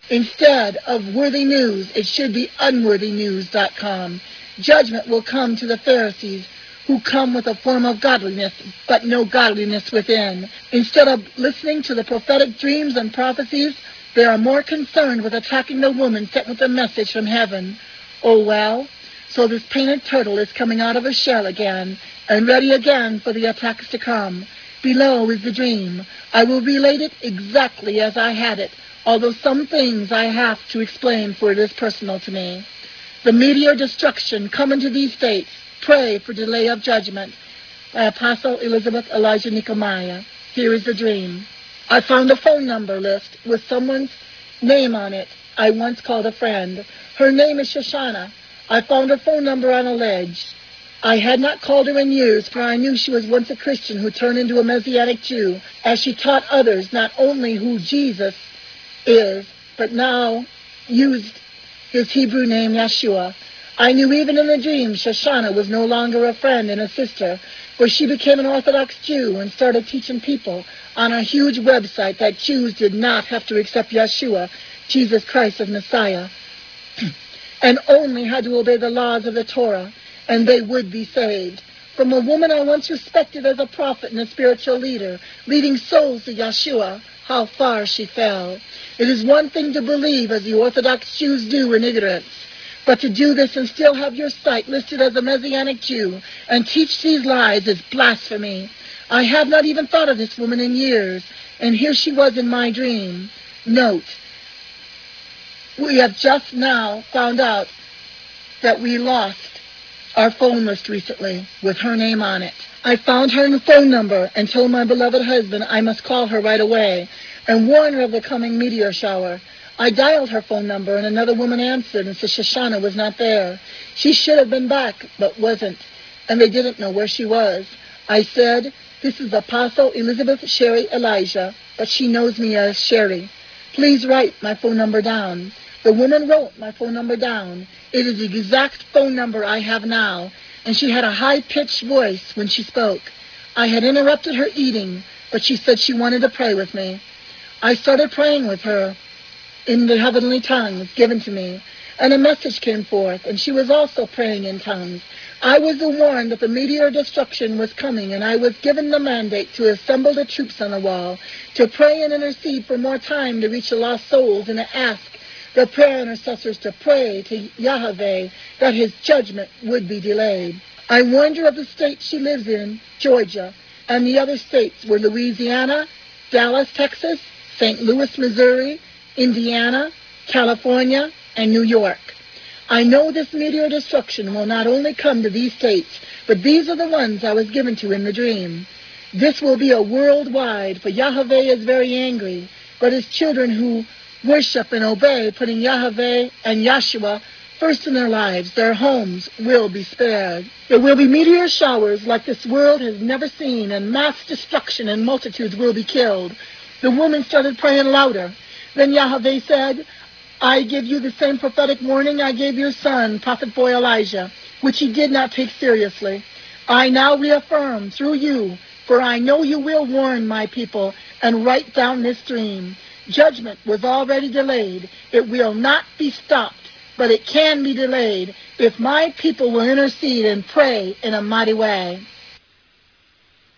Instead of worthy news, it should be unworthynews.com. Judgment will come to the Pharisees who come with a form of godliness, but no godliness within. Instead of listening to the prophetic dreams and prophecies, they are more concerned with attacking the woman sent with a message from heaven. Oh well, so this painted turtle is coming out of a shell again, and ready again for the attacks to come. Below is the dream. I will relate it exactly as I had it, although some things I have to explain, for it is personal to me. The meteor destruction coming to these states. Pray for delay of judgment. By Apostle Elizabeth Elijah Nehemiah. Here is the dream. I found a phone number list with someone's name on it I once called a friend. Her name is Shoshana. I found her phone number on a ledge. I had not called her in years, for I knew she was once a Christian who turned into a Messianic Jew, as she taught others not only who Jesus is, but now used his Hebrew name Yeshua. I knew even in the dream Shoshana was no longer a friend and a sister, for she became an Orthodox Jew and started teaching people on a huge website that Jews did not have to accept Yeshua, Jesus Christ as Messiah, and only had to obey the laws of the Torah, and they would be saved. From a woman I once respected as a prophet and a spiritual leader, leading souls to Yeshua, how far she fell. It is one thing to believe as the Orthodox Jews do in ignorance, but to do this and still have your site listed as a Messianic Jew and teach these lies is blasphemy. I have not even thought of this woman in years, and here she was in my dream. Note, we have just now found out that we lost our phone list recently with her name on it. I found her phone number and told my beloved husband I must call her right away and warn her of the coming meteor shower. I dialed her phone number and another woman answered and said Shoshana was not there. She should have been back, but wasn't, and they didn't know where she was. I said, this is Apostle Elizabeth Sherry Elijah, but she knows me as Sherry. Please write my phone number down. The woman wrote my phone number down. It is the exact phone number I have now, and she had a high-pitched voice when she spoke. I had interrupted her eating, but she said she wanted to pray with me. I started praying with her in the heavenly tongues given to me, and a message came forth, and she was also praying in tongues. I was warned that the meteor destruction was coming, and I was given the mandate to assemble the troops on the wall, to pray and intercede for more time to reach the lost souls, and to ask the prayer intercessors to pray to Yahweh that his judgment would be delayed. I warned her of the state she lives in, Georgia, and the other states were Louisiana, Dallas, Texas, St. Louis, Missouri, Indiana, California, and New York. I know this meteor destruction will not only come to these states, but these are the ones I was given to in the dream. This will be a worldwide, for Yahweh is very angry, but his children who worship and obey, putting Yahweh and Yeshua first in their lives, their homes will be spared. There will be meteor showers like this world has never seen, and mass destruction, and multitudes will be killed. The woman started praying louder. Then Yahweh said, I give you the same prophetic warning I gave your son, Prophet Boy Elijah, which he did not take seriously. I now reaffirm through you, for I know you will warn my people and write down this dream. Judgment was already delayed. It will not be stopped, but it can be delayed if my people will intercede and pray in a mighty way.